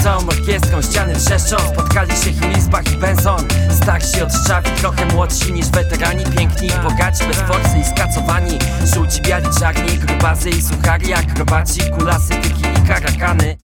całą orkiestrą ściany trzeszczą. Spotkali się Hilisbach i Benson, starsi od Szczawi, trochę młodsi niż weterani. Piękni i bogaci, bez forsy i skacowani. Żółci, biali, czarni, grubazy i suchari, akrobaci, kulasy, tyki i karakany.